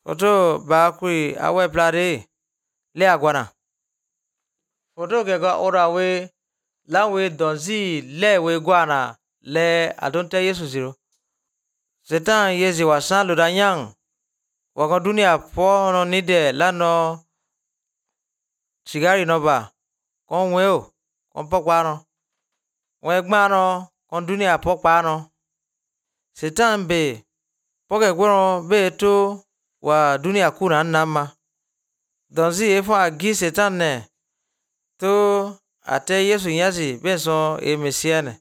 Foto ba kui awe plade le agwana. Foto ke ga ora we la we donzi le we gwana le adonte Yesu zero. Satan yezi wasan lo danyang. Wako dunia po no nide la no chigari no ba. Kon weo kon pokwa no. Wegma no kon dunia pokwa no. Satan be poke gwono be to wa dunia kuna nama. Donzi efo agi Satan ne to ate Yesu nyazi benso e mesiane.